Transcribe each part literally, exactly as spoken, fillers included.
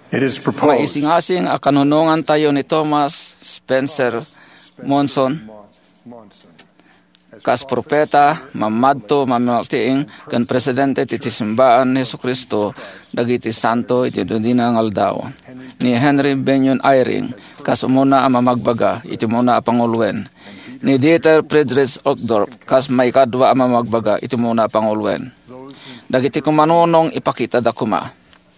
It is proposed Maisingasing a kanunungan tayo ni Thomas Spencer Monson, kas propeta, mamadto, mamaltiing, kan presidente titi simbaan ni Jesu Kristo, dagiti santo iti dudina ng aldaw. Ni Henry Benyon Eyring, kas umuna ang mamagbaga, iti muna ang pangulwen. Ni Dieter Friedrich Uchtdorf, kas may kadwa ang mamagbaga, iti muna ang pangulwen. Dagiti kumanunong ipakita da kuma.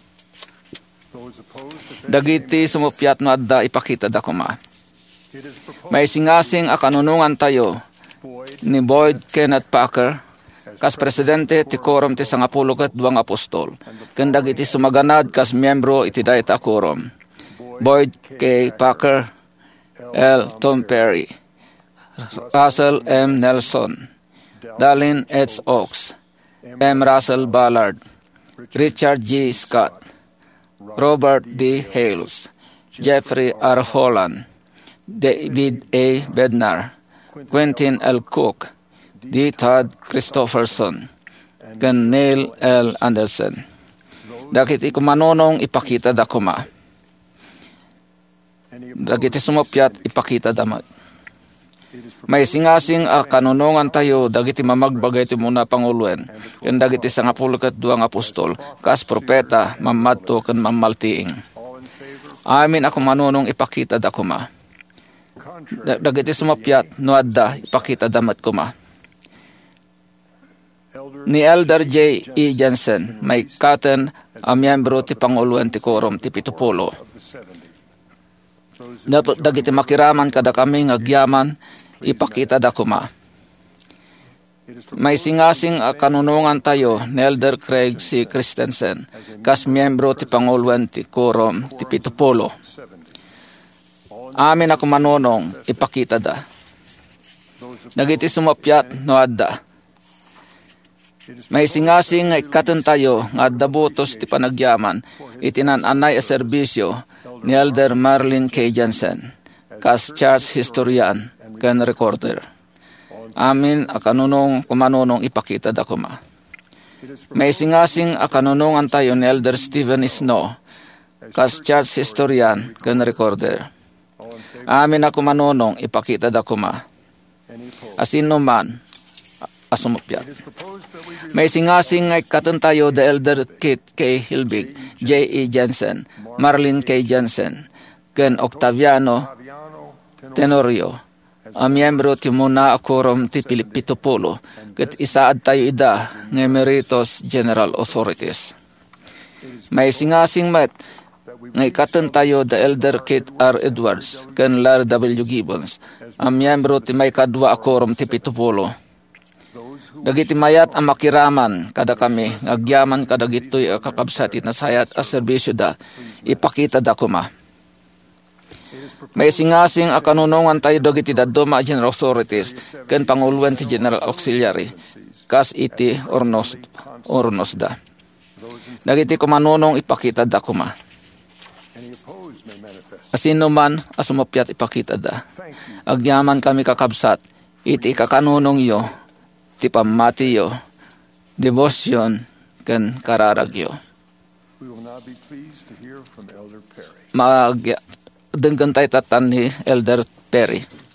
Dagiti sumupyat no adda ipakita da kuma. May singasing a kanunungan tayo ni Boyd Kenneth Packer, kas presidente ti quorum ti sangapulo ket duang apostol, ken dagiti sumaganad kas miyembro iti dayta quorum. Boyd K. Packer, L. Tom Perry, Russell M. Nelson, Dallin H. Oaks, M. Russell Ballard, Richard G. Scott, Robert D. Hales, Jeffrey R. Holland, David A. Bednar, Quentin L. Cook, D. Todd Christopherson, ken Neil L. Anderson. Dagiti kumanunong ipakita da kuma. Dagiti sumupyat ipakita damat. May singasing a kanunungan tayo dagiti mamagbagay ti muna pangulwen, ken dagiti sangapulo ket duang apostol, kas propeta, mamadto ken mamaltiing. Amin ako manunong ipakita da kuma. Dagiti sumapyat no adda ipakita damat kuma. Ni Elder J. E. Jensen, may katen a miyembro ti pangulwen ti quorum ti pitupulo. Dagiti makiraman kada kami ngagyaman ipakita da kuma. May singasing a kanunungan tayo ni Elder Craig C. Christensen, kas miyembro ti pangulwen ti quorum ti pitupulo. Amin ako manunong ipakita da. Dagiti sumapyat no adda. May singasing nga ikaten tayo nga adda butos ti panagyaman itinananay a serbisyo ni Elder Marlin K. Jensen, kas church historian ken recorder. Amin a kanunong kumanunong ipakita da kuma. May singasing a kanunungan tayo ni Elder Stephen Snow, kas church historian ken recorder. Amin a kumanunong ipakita da kuma. Asino man asumupyat. May singasing ngay katen tayo the Elder Kit K. Hilbig, J. E. Jensen, Marlin K. Jensen, ken Octaviano Tenorio, a miyembro ti muna a quorum ti Pitupulo, ket isaad tayo ida ng Emeritus General Authorities. May singasing met ngay katen tayo the Elder Kit R. Edwards, ken Larry W. Gibbons, a miyembro ti may kadwa a quorum ti Pitupulo. Dagiti mayat ang makiraman kada kami, ngagyaman kada gitoy a kakabsati na sayat a serbisyo da, ipakita da kuma. May singasing a kanunungan tayo dagiti daduma General Authorities, ken panguluan ti General Auxiliary, kas iti ornos, ornos da. Dagiti kumanunong ipakita da kuma. Asino man asumapyat ipakita da. Agyaman kami kakabsat, iti kakanunong yo, ti pamati yo, devotion, ken kararagyo. Mag denggan tayo tatan ni Elder Perry.